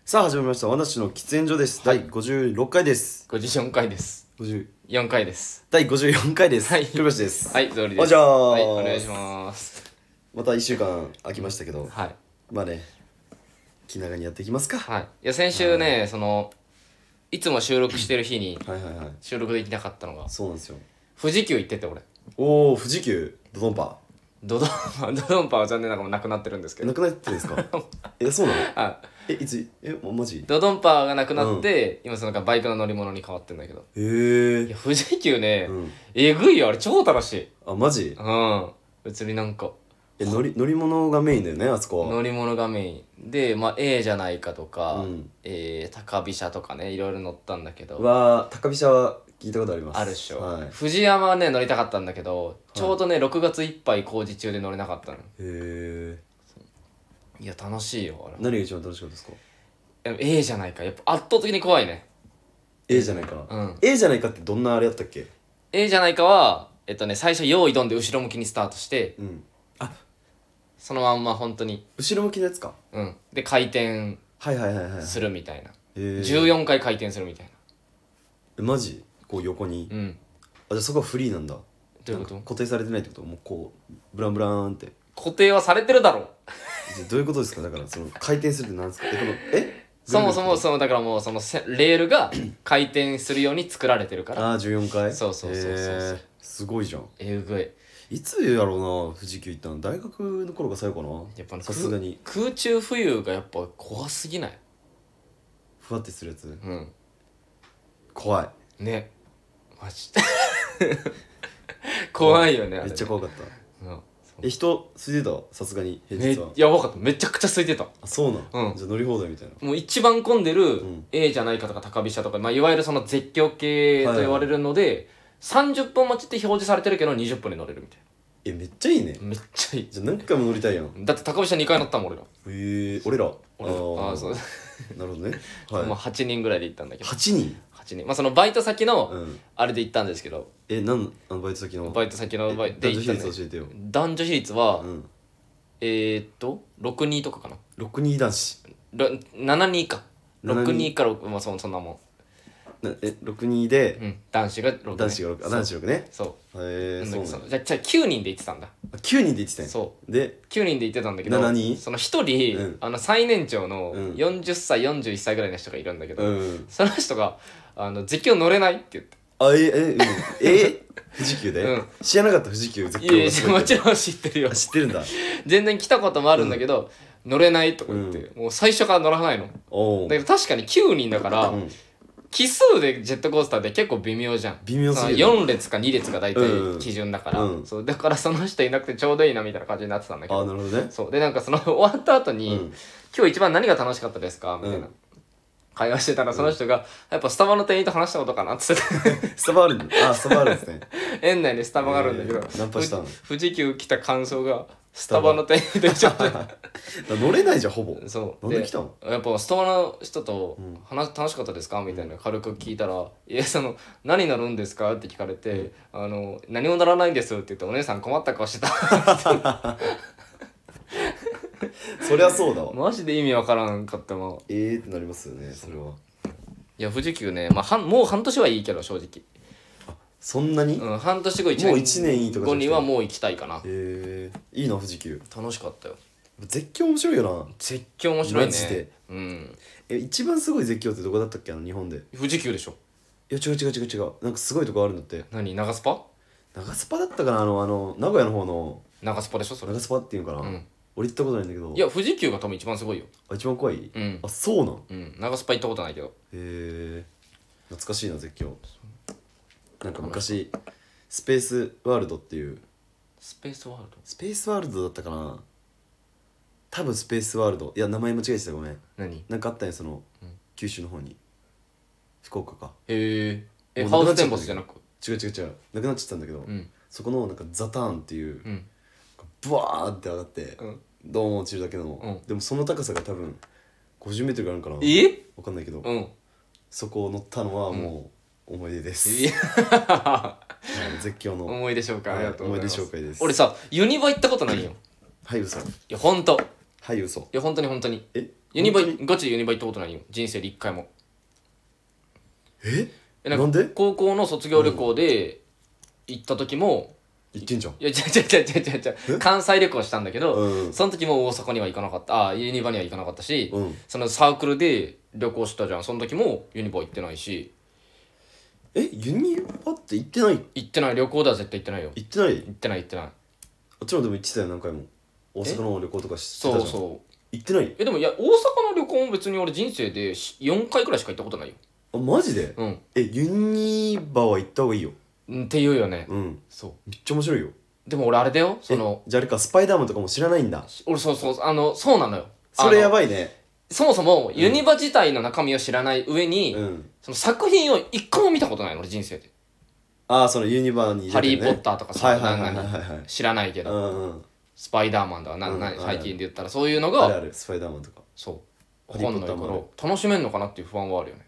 さあ始まりました私の喫煙所です、第56回です。 54回です。4回です。 第54回です。 はい。 黒橋です。 はい、ゾウリです。 おじゃーはい、お願いします。 また1週間空きましたけど、 はい。 まあね、気長にやっていきますか。 はい。いや、先週ね、いつも収録してる日にはいはいはい。 収録できなかったのが、 そうなんですよ。 富士急行ってて、俺。 おー、富士急、ドドンパ。 ドドンパは残念ながらなくなってるんですけど。 なくなってるんですかそうなのあ、 いつ、マジドドンパがなくなって、今バイクの乗り物に変わってんだけど。 へいや、富士急ね、 うんえぐいよ、あれ超楽しい。 マジうん。別に乗り物がメインだよね、あそこは。 乗り物がメインで、まあ、A じゃないかとか、 うん、 高飛車とかねいろいろ乗ったんだけど高飛車は聞いたことあります。 あるっしょ、 はい、 富士山はね乗りたかったんだけど、ちょうどね6月いっぱい工事中で乗れなかったの。 へえ。 いや楽しいよあれ。 何が一番楽しかったですか？ A じゃないかやっぱ圧倒的に怖いね。 A じゃないか、 うん A じゃないかってどんなあれやったっけ？ A じゃないかは最初用意どんで後ろ向きにスタートしてうん、 そのまんま本当に後ろ向きのやつか。 で回転はいはいはいはい。 するみたいな、 え 14回回転するみたいマジこう横に、 な。 じゃあそこはフリーなんだ。 どういうこと？ なんか固定されてないってこと？もうこうブランブラーンって。 固定はされてるだろ。 じゃあどういうことですか？だからその回転するってなんですか？ そもそもぐるぐるだからもうレールが回転するように作られてるから 14回。 そうそうそうそうすごいじゃん。 えぐい。 いつやろうな、富士急行ったの。大学の頃が最後かな。 やっぱさすがに空中浮遊がやっぱ怖すぎない？ ふわってするやつ。 うん怖い。 ねマジで怖いよねあれね。 めっちゃ怖かった。 うん人空いてた？さすがに平日は。 やばかった。めちゃくちゃ空いてた。 そうなん、 うんじゃあ乗り放題みたいな。 もう一番混んでるん A じゃないかとか高飛車とか、まあ、いわゆるその絶叫系と言われるので、30分待ちって表示されてるけど20分で乗れるみたいめっちゃいいね。 な。めっちゃいい。 じゃあ何回も乗りたいやん。 だって高飛車2回乗ったもん俺ら。 俺らそうなるほどね。 もう8人ぐらいで行ったんだけど。 8人。 8人。まあそのバイト先のうん。 あれで行ったんですけど、 バイト先のバイト先のバイトで男女比行ったんだ率教えてよ。 男女比率は、 うん 6人とかかな。 6人男子。 7人か。 7 6人から6、まあそんなも 6人でん。男子が6、ね。 男子が6。男子6ね。 そう。 へえ、そうなんだ。 じゃあ9人で行ってたんだ。 9人で行ってたんや。 そで 9人で行ってたんだけど、 7人その1人、最年長のうん 40歳、41歳ぐらいの人がいるんだけど、 うんその人が絶叫乗れないって言って。 富士急で、 うん知らなかった。富士急絶いやいや叫がすごいって。 もちろん知ってるよ。 知ってるんだ。 全然来たこともあるんだけど、乗れないとか言って、もう最初から乗らないの。 おおだけど確かに9人だから、 ん奇数でジェットコースターって結構微妙じゃん。 微妙すぎる 4列か2列が大体うん基準だから、 うんそうだからその人いなくてちょうどいいなみたいな感じになってたんだけど、 なるほどね。 そうで終わった後に、 うん今日一番何が楽しかったですかみたいな、会話してたらその人が、やっぱスタバの店員と話したことかなって言っててスタバあるんだ。スタバあるんですね。 園内にスタバがあるんだけど、 ナンパしたの？ 富士急来た感想がスタバの店員と一緒で乗れないじゃん、ほぼ。 そうなんで来たの？ やっぱスタバの人と楽しかったですかみたいな軽く聞いたら「いや何乗るんですか?」って聞かれて「何も乗らないんです」って言ってお姉さん困った顔してたそりゃそうだわ。 マジで意味わからんかったわ。 ってなりますよね、それは。 いや富士急ね、まあ、もう半年はいいけど正直、 そんなに？ 半年後1 もう一年いいとかじゃなくて後にはもう行きたいかな。 いいな、富士急。 楽しかったよ。 絶叫面白いよな。 絶叫面白いね。 マジで。 うん一番すごい絶叫ってどこだったっけ？日本で。 富士急でしょ。 いや、違う。なんかすごいとこあるんだって。 何長スパ長スパだったかな。名古屋の方の長スパでしょそれ。 長スパっていうのかな。 うん俺行ったことないんだけど。 いや富士急が多分一番すごいよ。 一番怖い？ うんそうなん？ 長スパ行ったことないけど。 懐かしいな、絶叫。なんか昔スペースワールドっていう、 スペースワールドスペースワールドだったかな。多分スペースワールド。いや、名前間違えてた、ごめん。 何？ なんかあったんや、九州の方に。福岡か。 へえもうハウステンボスじゃなく。 違う。なくなっちゃったんだけど、 うんそこのなんかザターンっていう、 うんブワーって上がって、 うんドーン落ちるだけの、 うんでもその高さが多分50メートルがあるのかな。 えわかんないけど、 うんそこを乗ったのはもう思い出です。 いや絶叫の思い出紹介ありがとうございます。 思い出紹介です。 俺さユニバ行ったことないよ。 はい、嘘。 いやほんと。 はい、嘘。 いや本当にえユニバ本当ガチでユニバ行ったことないよ人生で1回も。 なんで高校の卒業旅行で行った時も、 言ってんじゃん。 いや違う関西旅行したんだけど、 うんその時も大阪には行かなかった。ユニバには行かなかったし、 うんそのサークルで旅行したじゃん。その時もユニバ行ってないし、 ユニバって行ってない？ 行ってない。旅行では絶対行ってないよ。 行ってない？ 行ってない。 あっちもでも行ってたよ何回も。大阪の旅行とかしてたじゃん。 そうそう。 行ってない？ でもいや大阪の旅行も別に俺人生で4回くらいしか行ったことないよ。 あ、マジで？ うんユニバは行った方がいいよ。 って言うよね。 そうめっちゃ面白いよ。 でも俺あれだよ、 じゃああれか、スパイダーマンとかも知らないんだ。 俺そうそうなのよ。 それやばいね。 そもそもユニバ自体の中身を知らない上に、その作品を一個も見たことないの俺人生で。 そのユニバにハリー・ポッターとかさ、 はい知らないけど、スパイダーマンとか最近で言ったらそういうのあるがあるスパイダーマンとか。 そう分かんないから楽しめんのかなっていう不安はあるよね。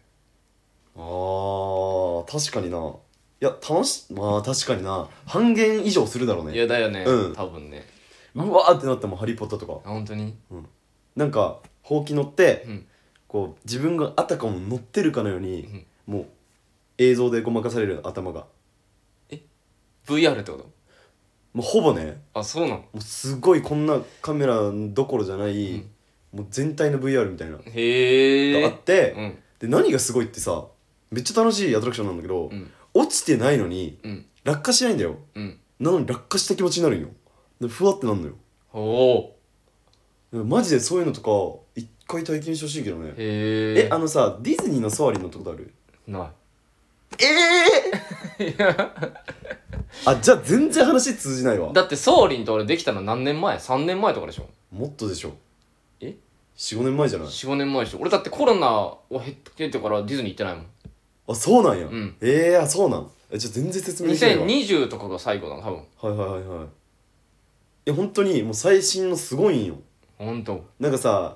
確かにな。いやまあ確かにな、半減以上するだろうね。 いやだよね、 うん多分ね。 うわーってなってもハリー・ポッターとか本当になんかほうき乗って、 うんこう自分があたかも乗ってるかのように、もう映像でごまかされる頭が VR ってこと？ もうほぼね、 あ、そうなの？ もうすごいこんなカメラどころじゃない、もう全体の VR みたいなへえ。 があって、 うんで何がすごいってさ、めっちゃ楽しいアトラクションなんだけど、 うん落ちてないのに、 うん落下しないんだよ。 うんなのに落下した気持ちになるんよ。でふわってなるのよ。 おお。 マジでそういうのとか一回体験してほしいけどね。 へえ。 さ、ディズニーのソアリン乗ったことある？ ない。 じゃあ全然話通じないわ。 だってソーリンと俺できたの何年前？ 3 年前とかでしょ？ もっとでしょ。 え 4、5年前じゃない？ 4、5年前でしょ。俺だってコロナを経てからディズニー行ってないもん。 そうなんや。 うんそうなん。じゃあ全然説明できないわ。 2020とかが最後だな多分。 本当にもう最新のすごいんよ。 ほんと。 なんかさ、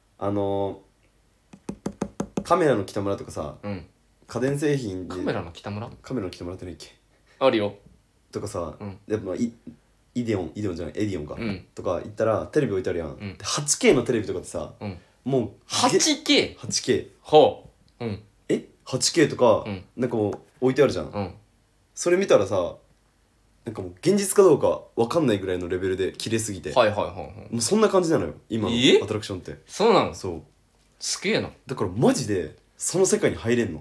カメラの北村とかさ、 うん家電製品でカメラの北村カメラの北村って何っけあるよ。 とかさ、 うんやっぱイデオンじゃないエディオンか、 うんとか行ったらテレビ置いてあるやん、 んで 8K のテレビとかってさ、 うんもう 8K。 8K ほう。うん 8K とか、 うんなんかもう置いてあるじゃん、 うんそれ見たらさ、なんかもう現実かどうか分かんないぐらいのレベルで綺麗すぎて、 はいはい。 もうそんな感じなのよ今のえアトラクションって。 そうなの？ そうすげえな。 だからマジでその世界に入れんの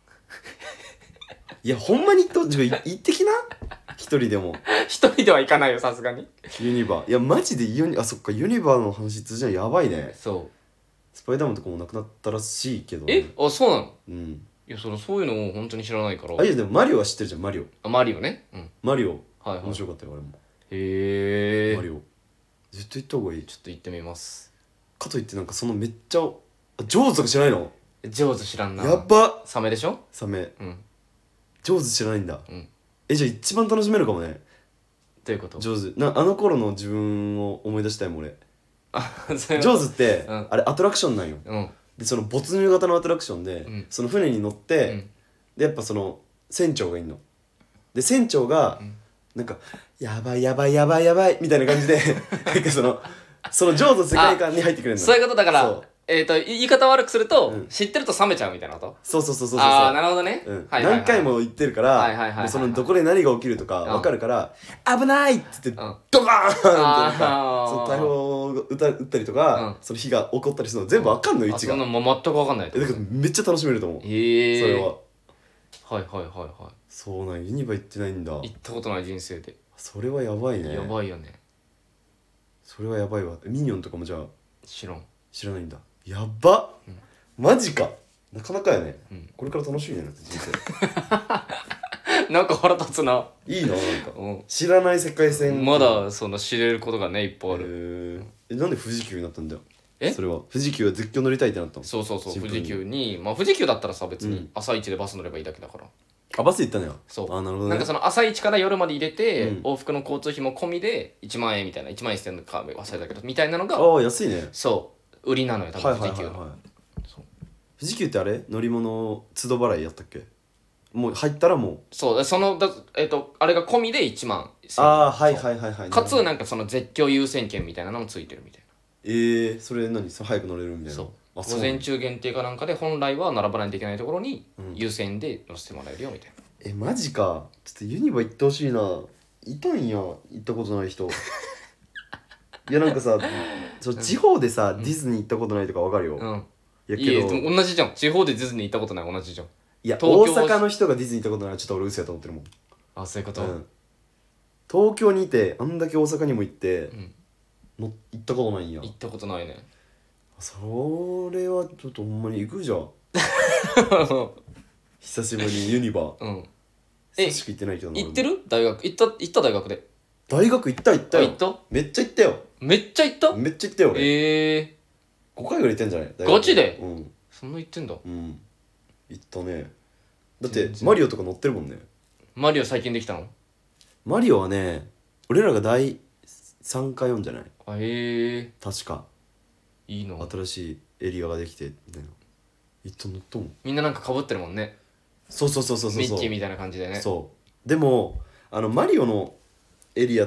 いやほんまに行ってきな一人でも一人では行かないよさすがに。 ユニバ。いやマジでそっか、ユニバの話通じない。やばいね。 そう。 スパイダーマンとかもなくなったらしいけどね。 そうなの？ うん。 いやそういうのを本当に知らないから。 いやでもマリオは知ってるじゃん。マリオマリオね。うん。 マリオはいはい。 面白かったよ俺も。 へえ。 マリオ絶対行った方がいい。 ちょっと行ってみます。 かといってなんかそのめっちゃジョーズとか知らないの？ ジョーズ知らんな。 やっば。 サメでしょ？ サメ。 うん。 ジョーズ知らないんだ。 うん。 じゃあ一番楽しめるかもね。 どういうこと？ ジョーズあの頃の自分を思い出したいもん俺。 ジョジョーズって、 うんあれアトラクションなんよ。 うんでその没入型のアトラクションで、 んその船に乗って、 うんでやっぱその船長がいんの。で船長が、なんかやばいやばいやばいやばいみたいな感じでなんかそのジョーズの世界観に入ってくれるの。 そういうことだからそう言い方悪くすると、 うん知ってると冷めちゃうみたいなこと。 そうああなるほどね、 うんはいはいはい、 何回も言ってるかはいはいはいはいら、もうそのどこで何が起きるとかん分かるから「危ない!」って言ってうんドカーンってなんあかーその大砲を撃ったりとか、その火が起こったりするの全部分かんのよ位置が。 そんなもう全く分かんないってだことからめっちゃ楽しめると思う、 へえそれは。 はいはいはいはそうなん、ユニバ行ってないんだ。 い。行ったことない人生で、 それはやばいね。 やばいよね。 それはやばいわ。ミニオンとかもじゃあ知らん。 知らないんだ。やっば、マジか。なかなかやね、これから楽しみね人生なんか腹立つな。 いいな、なんかうん知らない世界線。 まだその知れることがねいっぱいある。 なんで富士急になったんだよ。 えそれは富士急は絶叫乗りたいってなったの？ そうシンプルに富士急に富士急だったらさ別にうん朝一でバス乗ればいいだけだから。 バス行ったのよ。 そうなるほどね。 なんかその朝一から夜まで入れて、 うん往復の交通費も込みで1万円みたいな、1万円してんのか忘れたけどみたいなのが安いね。 そう売りなのよ多分富士急の。そう富士急ってあれ乗り物都度払いやったっけ？もう入ったらもう。 そうそのあれが込みで1万1000円。 はいはいはいはい。 かつなんかその絶叫優先券みたいなのもついてるみたいそれ何早く乗れるみたいな。 そうあ、 午前中限定かなんかで本来は並ばないといけないところにうん優先で乗せてもらえるよみたいな、 マジか。ちょっとユニバ行ってほしいな。いたんや、行ったことない人。いやなんかさ、地方でさ、ディズニー行ったことないとかわかるよ。 うんいやいいえけど、 でも同じじゃん。地方でディズニー行ったことない同じじゃん。 いや大東京阪の人がディズニー行ったことないのはちょっと俺嘘やと思ってるもん。 あ、そういうこと、 うん、東京にいてあんだけ大阪にも行って、 ん行ったことないんや。 行ったことないね。 それはちょっとほんまに行くじゃん。久しぶりにユニバ。 うん久しく行ってないけどな。 行ってる大学行った大学で。 大学行ったよ。 あ行っためっちゃ行ったよ。 めっちゃ行っためっちゃ行ったよ俺。5回ぐらい行ってんじゃない大学。 ガチでうんそんな行ってんだ。 うん行ったね。だって全然マリオとか乗ってるもんね。 マリオ最近できたの？ マリオはね、俺らが第3か4じゃない、 あ確か。 いいの。 新しいエリアができてみたいな。乗ったもん。 みんななんか被ってるもんね。 そうミッキーみたいな感じでね。 そうでもマリオのエリアって、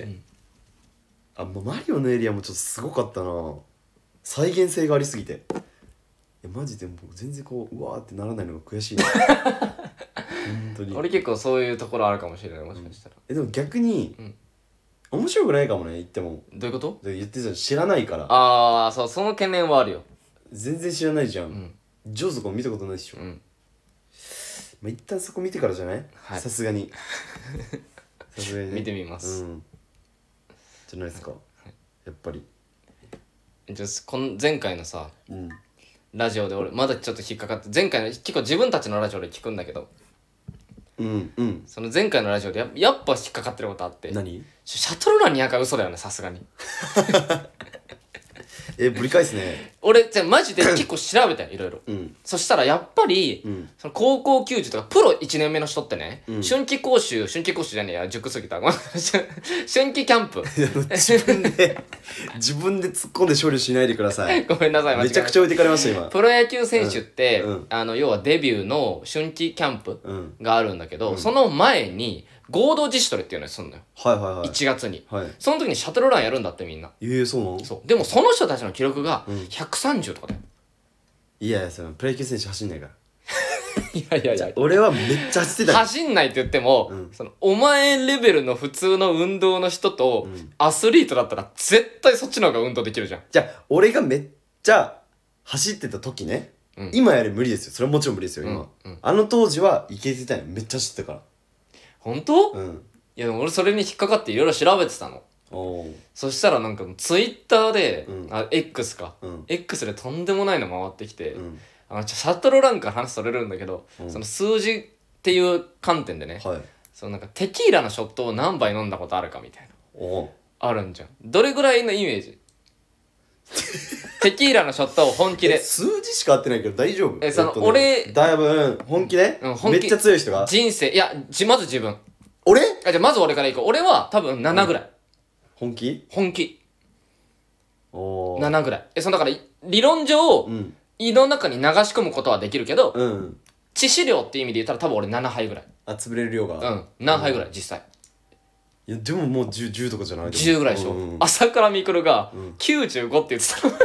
もうマリオのエリアもちょっとすごかったな。再現性がありすぎて、いやマジでもう全然こううわーってならないのが悔しいな。本当に。 俺結構そういうところあるかもしれない、もしかしたら。 でも逆に、 うん面白くないかもね、言っても。 どういうこと？ で言ってたじゃん、知らないから。 ああ、そう、その懸念はあるよ。 全然知らないじゃん。 んジョーズとかも見たことないでしょ。 うんまあ、一旦そこ見てからじゃない？ はいさすがに。さすがにね。 見てみますうん。じゃないですか。やっぱり。 じゃあ前回のさうん。 ラジオで俺まだちょっと引っかかって、前回の結構自分たちのラジオで聞くんだけど、 うんうん。 その前回のラジオでやっぱ引っかかってることあって、 何？ シャトルラン200は嘘だよね、さすがに。 ぶり返すね。 俺じゃあマジで結構調べたよ、いろいろ。 うん。 そしたらやっぱり、 うんその高校球児とかプロ1年目の人ってね、 うん春季講習じゃねえや、塾過ぎた。ごめん春季キャンプ。 自分で突っ込んで処理しないでください。 ごめんなさい、間違えめちゃくちゃ置いてかれました今。 プロ野球選手って、 うん要はデビューの春季キャンプうん。 があるんだけど、その前に合同自主トレっていうのをするのよ。 はいはいはい。 1月に。 はい。 その時にシャトルランやるんだってみんな。 そうなの？ そう。でもその人たちの記録がうん 130とかだよ。 いやいや、そのプロ野球選手走んないから。 いやいやいや。 俺はめっちゃ走ってたよ。 走んないって言っても、 うんそのお前レベルの普通の運動の人と、 うんアスリートだったら絶対そっちの方が運動できるじゃん。 じゃあ俺がめっちゃ走ってた時ね、 うん今やる無理ですよ。それはもちろん無理ですよ今、 うんあの当時はいけてたよ。めっちゃ走ってたか本当？ ら。うん。 いやでも俺それに引っかかっていろいろ調べてたの。 おー。 そしたらなんかツイッターで、 うん X か、 うん X でとんでもないの回ってきて、 うん。 シャトルランから話それるんだけど、 うんその数字っていう観点でね、 はい。 そのなんかテキーラのショットを何杯飲んだことあるかみたいなおー。 あるんじゃん。どれぐらいのイメージ？テキーラのショットを本気で数字しか合ってないけど大丈夫？ その俺だいぶ本気で、 本気めっちゃ強い人が。 人生いやまず自分俺じゃあまず俺からいこう。俺は多分7ぐらい、 本気？ 本気おー。 7ぐらい。そのだから理論上、 うん胃の中に流し込むことはできるけど、 うん致死量っていう意味で言ったら多分俺7杯ぐらい。 潰れる量が。 うん何杯ぐらい実際いやでももう 10とかじゃない？でも 10ぐらいでしょ、 うんうん朝倉未来がん 95って言ってたの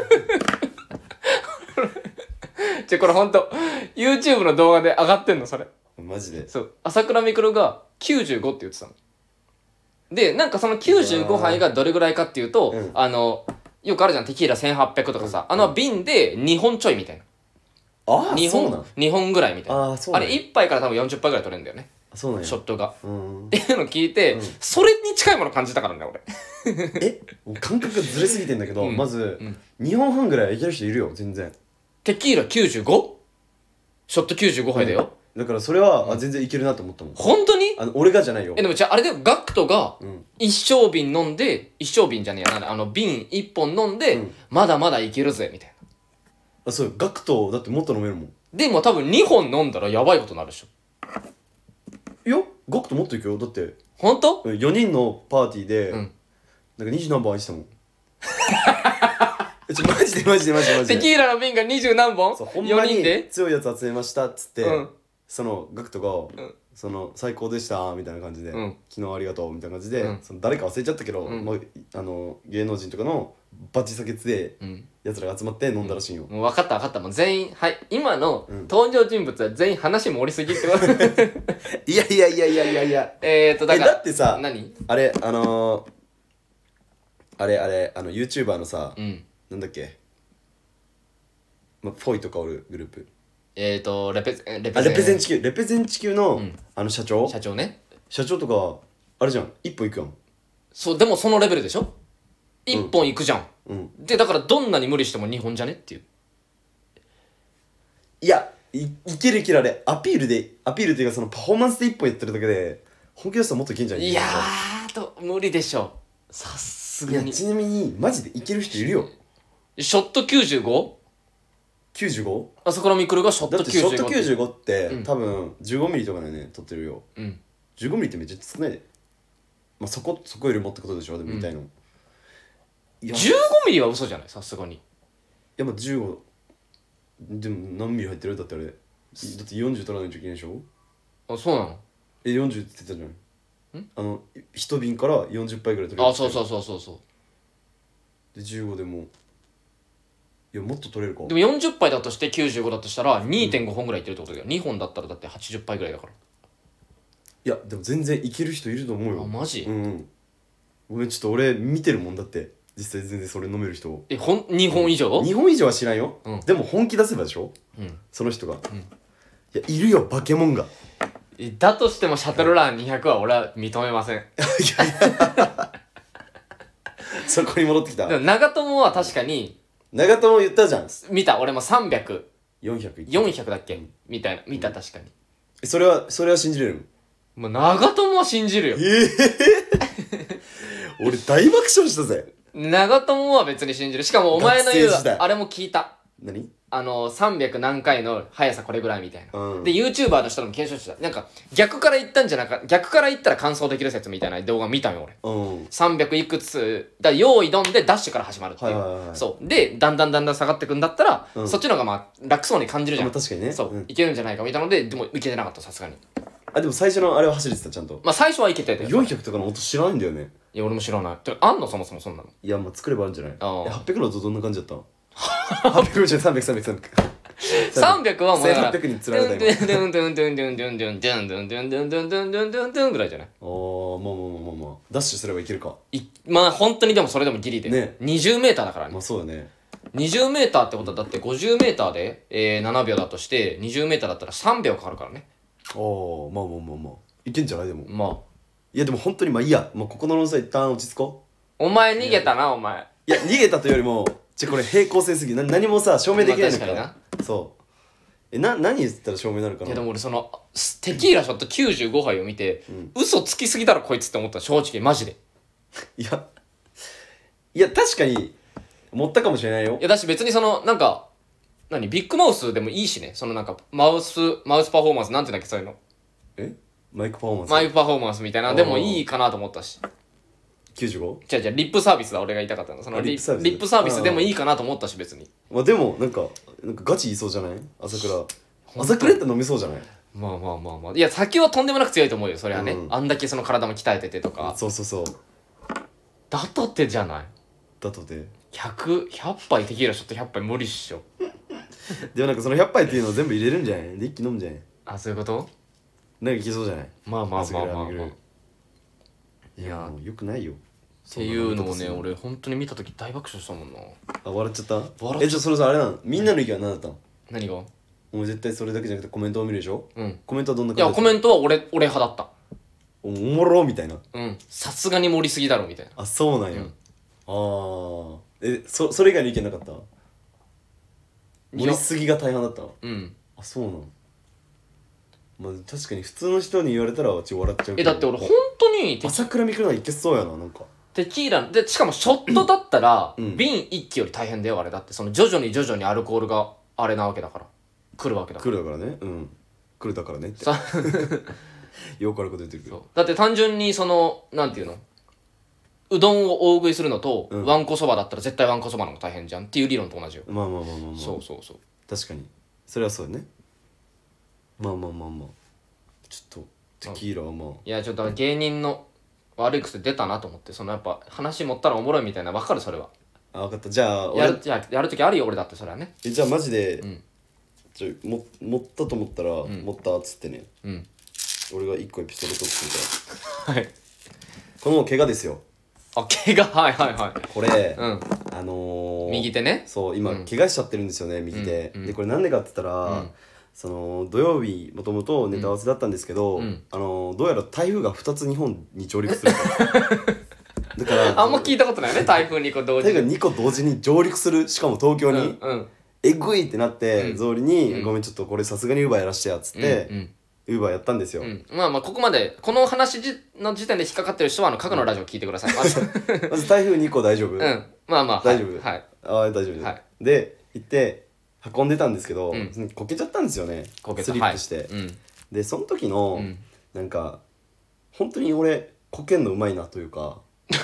これほんと YouTube の動画で上がってんのそれ。 マジで。 そう朝倉未来が95って言ってたので、なんかその95杯がどれぐらいかっていうと、 うんよくあるじゃんテキーラ1800とかさ、瓶で2本ちょいみたいな、2 そうなん。 本2本ぐらいみたいな。 そうなんあれ1杯から多分40杯ぐらい取れるんだよね、 そうなんや。 ショットが。 うんっていうのを聞いて、それに近いもの感じたからね俺。 もう感覚がずれすぎてんだけど、 うんまず、 うん 2本半ぐらいいける人いるよ全然。 テキーラ 95？ ショット95杯だよ、 だからそれは、全然いけるなと思ったもん。 本当に？ 俺がじゃないよ。 でもじゃああれでガクトがうん一升瓶飲んで、一升瓶じゃねえやな、瓶1本飲んで、 うんまだまだいけるぜみたいな。 そうガクトだってもっと飲めるもん。 でも多分2本飲んだらやばいことになるでしょ。 いやガクトもっといくよ。だって本当？ 4人のパーティーで、 うんなんか20何本愛したもん。マジでマジでマジでマジで。 テキーラの瓶が20何本？ そうほんま 4人にで強いやつ集めましたっつって、 うんそのガクトが、 その最高でしたみたいな感じで、 うん昨日ありがとうみたいな感じで、 うんその誰か忘れちゃったけど、 うんまあ、芸能人とかのバチ先でうんやつらが集まって飲んだらしいんよ、 もう分かった分かったもう全員はい今のうん登場人物は全員話盛りすぎってこといやいやいやいやいやいやだからだってさ何あれYouTuber のさ、 うんなんだっけ、まあ、フォイとかおるグループレペレペゼン地球の、 うん社長社長ね社長とかあれじゃん一歩行くやんそうでもそのレベルでしょ一本いくじゃん、 うんでだからどんなに無理しても2本じゃねっていういやいけるいけるあれアピールっていうかそのパフォーマンスで一本やってるだけで本気出したらもっといけんじゃんいや無理でしょさすがにちなみにマジでいける人いるよショット 95? 95? 朝倉未来がショットだってショット 95 95って、 うん多分15ミリとかでね撮ってるようん 15ミリってめっちゃ少ないでまあそこよりもってことでしょでも見たいの、いや 15ミリは嘘じゃないさすがにまあ15でも何ミリ入ってるだってあれだって40取らないといけないでしょあそうなの 40って言ってたじゃん一瓶から40杯ぐらい取れるあそうそうそうそうそで15でもいやもっと取れるかうでも40杯だとして95だとしたら 2.5 本ぐらいいってるってことだよ2本だったらだって80杯ぐらいだからいやでも全然いける人いると思うよあマジうんごめんちょっと俺見てるもんだって実際全然それ飲める人 2本以上 2本以上は知らんよ、 うんでも本気出せばでしょうんその人が、いやいるよバケモンがだとしてもシャトルラン200は俺は認めませんそこに戻ってきたでも長友は確かに長友言ったじゃん見た俺も300400 400 だっけみたいな見た確かにそれは信じれるもう長友は信じるよ俺大爆笑したぜ長友は別に信じるしかもお前の言う学生時代あれも聞いた何 300何回の速さこれぐらいみたいな、 うんで YouTuber の人のも検証してたなんか逆から言ったんじゃなか逆から言ったら完走できる説みたいな動画見たよ俺うん 300いくつだ用意ドンでダッシュから始まるっていう、 はいはいはいそうでだんだん下がってくんだったら、 うんそっちの方がまあ楽そうに感じるじゃん、 まあ確かにねそう、 うんいけるんじゃないかみたいなのででもいけてなかったさすがにあでも最初のあれは走れてたちゃんとまあ最初はいけてて 400とかの音知らないんだよねいや俺も知らないてかあんのそもそもそんなのいやまあ作ればあるんじゃないあー 800の音どんな感じだったの800じゃない300 300はもうだから 1800に釣られた今ドゥンドゥンドゥンドゥンドゥンドゥンドゥンドゥンドゥンドゥンドゥンドゥンドゥンドゥンドゥンぐらいじゃないあーまあダッシュすればいけるかまあ本当にでもそれでもギリで、 ね 20メーターだからねまあそうだね 20メーターってことはだって50メーターで、7秒だとして20メーターだったら3秒かかるからねああまあいけんじゃないでもまあいやでも本当にまあいいやもうここの論争一旦落ち着こお前逃げたなお前ういや逃げたというよりもこれ平行線すぎ何もさ証明できないのかまあら、 確そう何言ったら証明になるかないやでも俺そのテキーラショット95杯を見て、嘘つきすぎだろこいつって思った正直マジでいや確かに持ったかもしれないよいやだし別にそのなんかビッグマウスでもいいしねそのなんかマウスパフォーマンスなんていうんだっけそういうのマイクパフォーマンスマイクパフォーマンスみたいなでもいいかなと思ったし 95? じゃリップサービスだ俺が言いたかったのそのリリップサービスップサービスでもいいかなと思ったし別にまあでもなんかガチいそうじゃない朝倉って飲めそうじゃないまあいや先はとんでもなく強いと思うよそれはね、 うんあんだけその体も鍛えててとかそうだとってじゃないだとで 100杯テキーラショット100杯無理っしょでもなんかその100杯っていうのを全部入れるんじゃないで一気に飲むんじゃないあそういうことなんかいけそうじゃないまあ朝倉未来いやもうよくないよっていうのをねそんな俺本当に見た時大爆笑したもんなあ笑っちゃった笑っちゃったそれさあれなのみんなの意見は何だったの何がお前絶対それだけじゃなくてコメントを見るでしょうんコメントはどんないやコメンントは俺派だったおもろみたいなうんさすがに盛りすぎだろみたいなあそうなんや、 うんああそれ以外の意見なかった盛りすぎが大半だったうんあそうなのまあ確かに普通の人に言われたら笑っちゃうけどだって俺本当に朝倉未来はいけそうやななんかテキーラでしかもショットだったら、 うん瓶一気より大変だよあれだってその徐々にアルコールがあれなわけだから来るわけだか来るだからね来るだからねってらさよくあること言ってるけどだって単純にそのなんていうのうどんを大食いするのと、 うんわんこそばだったら絶対わんこそばの方が大変じゃんっていう理論と同じよ、 まあそう確かにそれはそうだねまあちょっとテキーラはまあいやちょっと芸人の悪い癖出たなと思って、そのやっぱ話持ったらおもろいみたいな、分かるそれは。 分かった。じゃあやる時あるよ俺だってそれはね。 じゃあマジで、 ん持ったと思ったら、持ったっつってね、 うん。 俺が1個エピソードトークするからはい。 この怪我ですよ。 あ、怪我、はいはいはい。 これ、 うん。右手ね。 そう今、怪我しちゃってるんですよね右手、 うんでこれなんでかって言ったら、その土曜日もともとネタ合わせだったんですけど、どうやら台風が2つ日本に上陸するだからあんま聞いたことないよね、台風2個同時台風が2個同時に上陸する、しかも東京に、えぐいってなって、ゾーリに、ごめんちょっとこれさすがにウーバーやらしてやっつって、ウーバーやったんですよ、 まあまあここまでこの話の時点で引っかかってる人は過去のラジオ聞いてください、まずまず台風2個大丈夫、 まあまあ大丈夫、 はい、 ああ大丈夫です、 はい、 で行って運んでたんですけど、 うんこけちゃったんですよね、 こけたスリップして、 はいでその時の、なんか本当に俺こけんのうまいなというか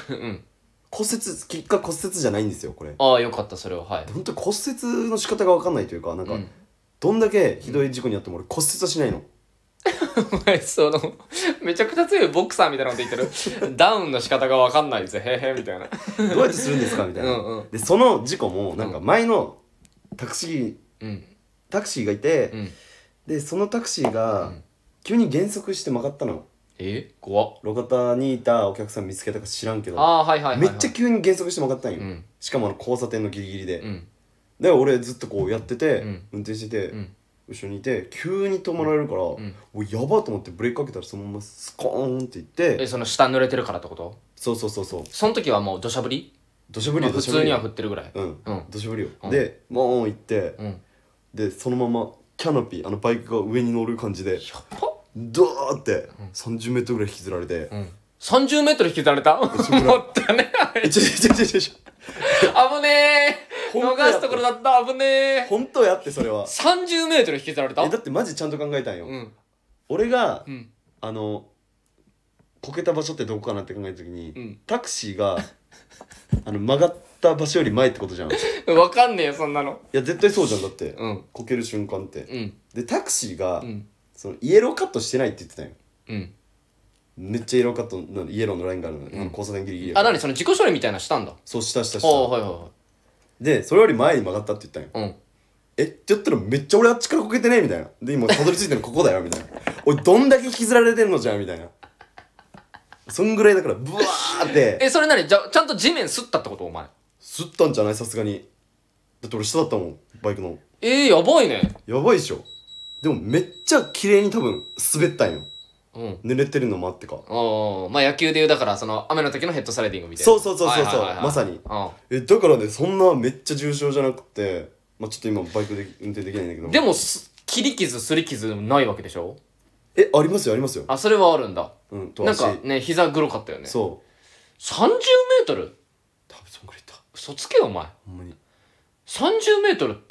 結果骨折じゃないんですよこれ。 ああよかったそれは。はい。 本当に骨折の仕方が分かんないというか、なんか、どんだけひどい事故にあっても俺骨折はしないの。 お前そのめちゃくちゃ強いボクサーみたいなこと言ってるダウンの仕方が分かんないですよ、へへみたいな。 どうやってするんですかみたいな。でその事故もなんか前のタクシーがいて、でそのタクシーが急に減速して曲がったの。 怖っ。 路肩にいたお客さん見つけたか知らんけど、めっちゃ急に減速して曲がったんよ、しかも交差点のギリギリで、で俺ずっとこうやってて、運転してて、後ろにいて急に止まられるから、おいやばと思ってブレーキかけたらそのままスコーンっていって、 その下濡れてるからってこと？ そうその時はもう土砂降り？ 土砂降りよ、 普通には降ってるぐらい。 土砂降りよ、でもう行って、でそのままキャノピーバイクが上に乗る感じでドーって30メートルぐらい引きずられて、 30メートル引きずられた？もったねちょ危ねえ、逃すところだった、危ねえ。 本当やってそれは 30メートル引きずられた？ だってマジちゃんと考えたんよ、俺がこけた場所ってどこかなって考えた時に、タクシーが曲がった場所より前ってことじゃん。 分かんねえよそんなの。 いや絶対そうじゃん、だってこける瞬間って、でタクシーがそのイエローカットしてないって言ってたよ。めっちゃイエローカットのイエローのラインがあるの、交差点ギリギリ。 何その自己処理みたいなしたんだ？ そうしたはいはいはい。 でそれより前に曲がったって言ったんよ。って言ったらめっちゃ俺あっちからこけてねみたいな。で今たどり着いたのここだよみたいな。おいどんだけ引きずられてんのじゃんみたいな。そんぐらいだからブワーって。 それ何じゃちゃんと地面すったってこと？お前すったんじゃない？さすがに。だって俺下だったもんバイクの。 やばいね。 やばいでしょ。でもめっちゃ綺麗に多分滑ったんよ。濡れてるのもあってか。 まあ野球でいうだからその雨の時のヘッドスライディングみたいな。 そうまさに。だからねそんなめっちゃ重傷じゃなくて、まあちょっと今バイクで運転できないんだけど。 でも切り傷すり傷ないわけでしょ？ ありますよありますよ。 それはあるんだ。なんか足ね膝グロかったよね。 そう。 30メートル？ 多分そんぐらいいった。 嘘つけよお前。 ほんまに。 30メートルって。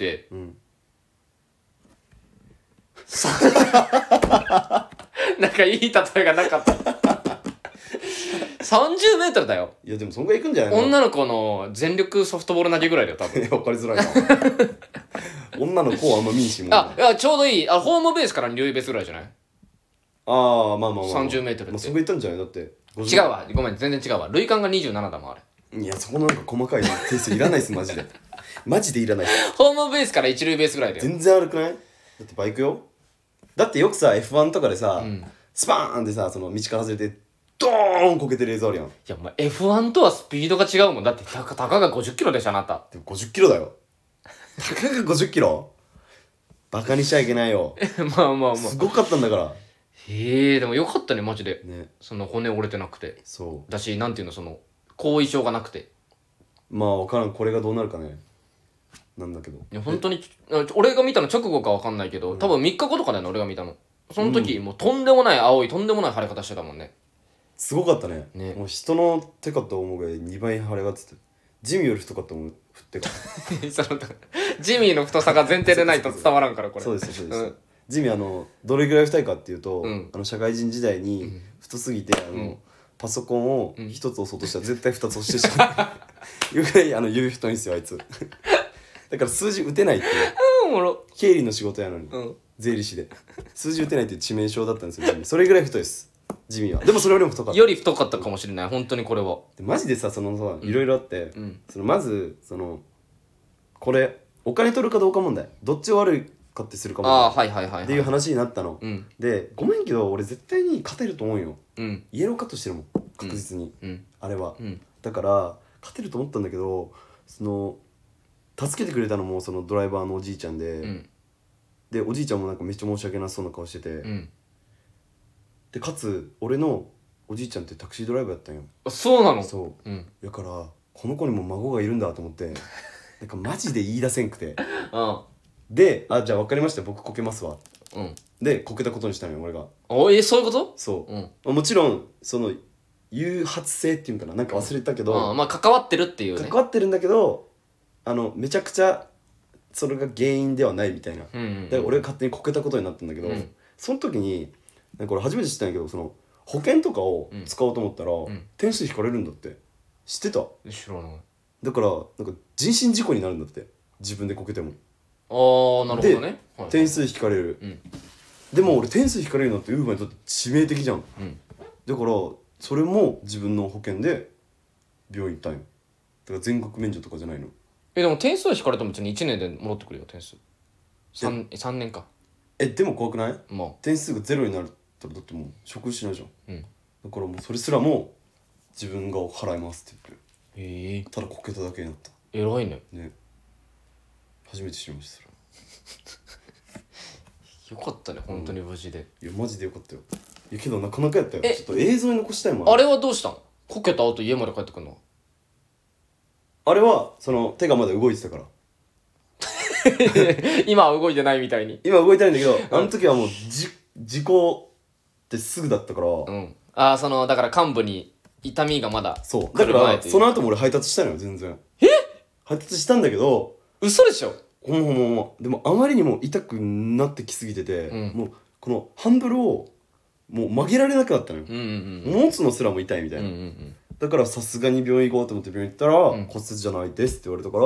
なんかいい例えがなかった。30メートルだよ。 いやでもそんぐらい行くんじゃないの？ 女の子の全力ソフトボール投げぐらいだよ多分。 分かりづらいな。女の子はあんま見んしもん。 いやちょうどいい。ホームベースから二塁ベースぐらいじゃない？ まあ 30メートルって。 そんぐらい行ったんじゃない？だって違うわ、ごめん全然違うわ。塁間が27だもんあれ。 いやそこのなんか細かい定数いらないっすマジで。マジでいらない。 ホームベースから一塁ベースぐらいだよ。 全然悪くない？だってバイクよ。だってよくさ F1 とかでさ、スパーンってさその道から外れてドーンこけてる映像あるやん。いやお前 F1 とはスピードが違うもん。だってたかが50キロでしょあなた。 でも50キロだよ。たかが50キロバカにしちゃいけないよ。 まあすごかったんだから。 でもよかったねマジでね。 その骨折れてなくて。 そうだしなんていうのその後遺症がなくて。 まあ分からんこれがどうなるかねなんだけど。 いや本当に俺が見たの直後か分かんないけど、多分3日後とかだよね俺が見たの。その時、もうとんでもない青いとんでもない腫れ方してたもんね。 すごかったね。 ねもう人の手かと思うぐらい2倍腫れがってて、ジミーより太かったもん振ってかそのジミーの太さが前提でないと伝わらんからこれ。 そうですそうです、ジミーどれぐらい太いかっていうと、社会人時代に太すぎてパソコンを1つ押そうとしたら絶対2つ押してしまういうぐらい指太いんですよあいつだから数字打てないっていう。 おもろ。 経理の仕事やのに、 税理士で数字打てないっていう致命傷だったんですよジミー。それぐらい太いですジミーは。でもそれよりも太かった。 より太かったかもしれない本当にこれは。 でマジでさそのさいろいろあって、 うんそのまずそのこれお金取るかどうか問題、どっちを悪いかってするか問題ああはいはいはいはいっていう話になったの、 うんでごめんけど俺絶対に勝てると思うよ。 うんイエローカットしてるもん確実に、 うんあれは、 うんだから勝てると思ったんだけど、その助けてくれたのもそのドライバーのおじいちゃんで、 うんでおじいちゃんもなんかめっちゃ申し訳なさそうな顔してて、 うんでかつ俺のおじいちゃんってタクシードライバーやったんよ。 あそうなの。 そううんだからこの子にも孫がいるんだと思ってなんかマジで言い出せんくてあで、あ、じゃあ分かりました僕こけますわうんでこけたことにしたのよ俺が。 そういうこと。 そう、 うんもちろんその誘発性っていうんかな、なんか忘れたけど、 まあ関わってるっていうね。 関わってるんだけどめちゃくちゃそれが原因ではないみたいな、 うんうんだから俺が勝手にこけたことになったんだけど、 うんその時になんか俺初めて知ったんやけど、その保険とかを使おうと思ったら、 ん点数引かれるんだって。知ってた？ 知らない。 だからなんか人身事故になるんだって、自分でこけても。 ああなるほどね。はい点数引かれる、 うんでも俺点数引かれるのってウーバーにとって致命的じゃん。 うんだからそれも自分の保険で病院行ったんよ。だから全額免除とかじゃないの。 でも点数引かれても別に1年で戻ってくるよ点数。3年か。 でも怖くない？ まあ点数がゼロになったらだってもう職失うじゃん。 うん。 だからもうそれすらも自分が払いますって言ってへえただこけただけになった偉いね。 ね。初めて知りました。 よかったね本当に無事で。 いやマジでよかったよ。いやけどなかなかやったよ。 えちょっと映像に残したいもん。 あれはどうしたん？こけた後家まで帰ってくるの？ あれはその手がまだ動いてたから。 今は動いてないみたいに。 今動いてないんだけど、あの時はもう事故ってすぐだったから、 うんああだから幹部に痛みがまだそうだからその後も俺配達したのよ全然。配達したんだけど、 嘘でしょ。 ほんまほんまほんまでもあまりにも痛くなってきすぎてて、 うんもうこのハンドルをもう曲げられなくなったのよ、 うんうん持つのすらも痛いみたいな、 うんうんだからさすがに病院行こうと思って病院行ったら、 ん骨折じゃないですって言われたから、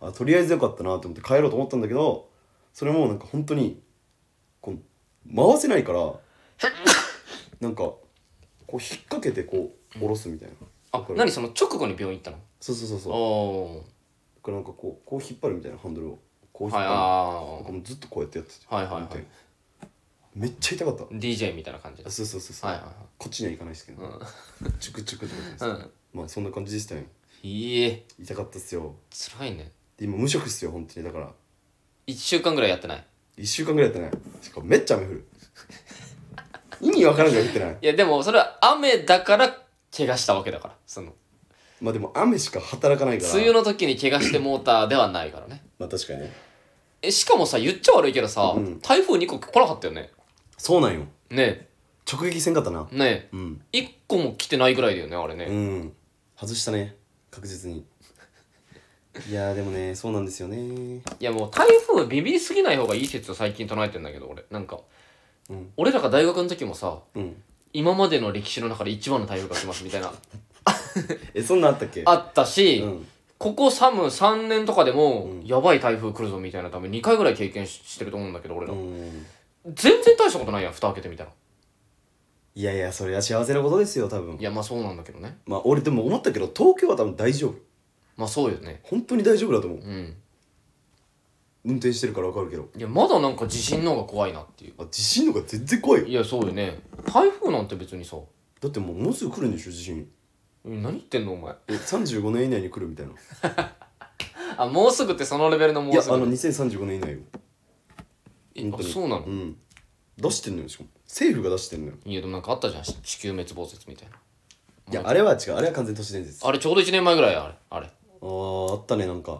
とりあえずよかったなと思って帰ろうと思ったんだけど、それもなんか本当にこう回せないからなんかこう引っ掛けてこう下ろすみたいな、だから何その直後に病院行ったの？ そうそうそうそう、 おだからなんかこう引っ張るみたいな、ハンドルをこう引っ張る、 はいなんかもうずっとこうやってやってて、 はいはいはいみたなめっちゃ痛かった。 DJ みたいな感じで。 そうそうそうそう、 はいはいはいこっちには行かないですけど、チュクチュクとかです、 うんまあそんな感じでしたよ。 いいえ痛かったっすよ。 辛いね。 で今無職っすよ本当に。だから 1週間ぐらいやってない？ 1週間ぐらいやったね。しかもめっちゃ雨降る意味わからんぐらい降ってない。 いやでもそれは雨だから怪我したわけだからまあでも雨しか働かないから、 梅雨の時に怪我してモーターではないからね。 まあ確かにね。 しかもさ言っちゃ悪いけどさ、 うん台風2個来なかったよね。 そうなんよ。 ね直撃せんかったな。 えねうんえ1個も来てないぐらいだよねあれね。 うん外したね確実に。いやーでもねそうなんですよね。 いやもう台風ビビりすぎない方がいい説を最近唱えてんだけど俺なんか、 うん俺らが大学の時もさうん今までの歴史の中で一番の台風が来ますみたいなそんなんあったっけ？ あったし、 うんここ3年とかでも、 うんやばい台風来るぞみたいな多分2回ぐらい経験してると思うんだけど俺ら、 うん全然大したことないやん蓋開けてみたら。 いやいやそれは幸せなことですよ多分。 いやまあそうなんだけどね。 まあ俺でも思ったけど東京は多分大丈夫。 まあそうよね。 本当に大丈夫だと思う。 うん運転してるから分かるけど。 いやまだなんか地震の方が怖いなっていう。 地震の方が全然怖いよ。 いやそうよね。台風なんて別にさだってもうすぐ来るんでしょ地震。 何言ってんのお前。 35年以内に来るみたいな。 あもうすぐってそのレベルのもいうやすぐ。 2035年以内よ。本当にそうなの。 うん出してんのよ。しかも政府が出してんのよ。 いやでもなんかあったじゃん地球滅亡説みたいな。 いやあれは違う、あれは完全都市伝説。 あれちょうど1年前ぐらいやあれあったねなんか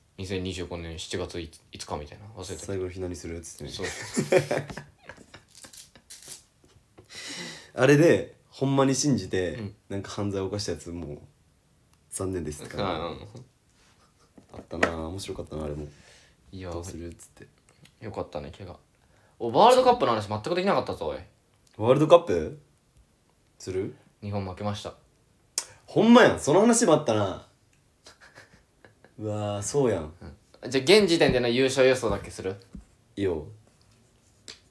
2025年7月5日みたいな忘れてた。 最後の日何するっつってね。 そうあれでほんまに信じて、 うんなんか犯罪を犯したやつもう残念ですってうん感じあったな。面白かったなあれも。 いやどうするっつって。 よかったね怪我。ワールドカップの話全くできなかったぞおい。 ワールドカップする？ 日本負けました。 ほんまやんその話もあったな。うわーそうやん。 じゃあ現時点での優勝予想だけする？ いいよ。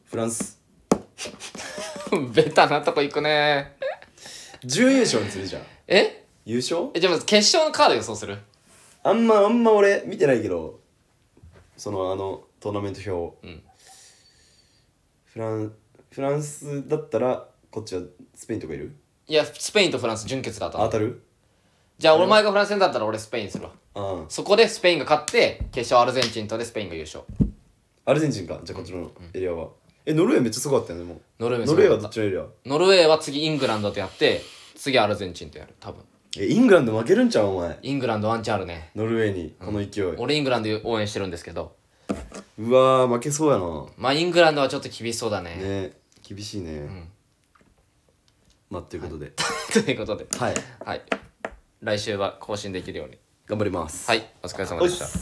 フランス。 ベタなとこ行くね。 準優勝にするじゃん。 え優勝じゃあまず決勝のカード予想する。 あんま俺見てないけど、そのトーナメント表、 うんフランスだったらこっちはスペインとかいる？ いやスペインとフランス準決だった当たる？ じゃあお前がフランス戦だったら俺スペインするわ。 ああ、 そこでスペインが勝って決勝アルゼンチンとでスペインが優勝。 アルゼンチンか。じゃあこっちのエリアは、ノルウェーめっちゃすごかったよね。もうノルウェーノルウェーはすごかったどっちのエリア？ ノルウェーは次イングランドとやって次アルゼンチンとやる多分。 イングランド負けるんちゃうお前。 イングランドワンチャンあるね。 ノルウェーにこの勢い、 俺イングランド応援してるんですけど、 うわー負けそうやな。 まあイングランドはちょっと厳しそうだね。 ね、厳しいね。まあということで、 ということではい、 はい、来週は更新できるように。 頑張ります。 はい、お疲れ様でした。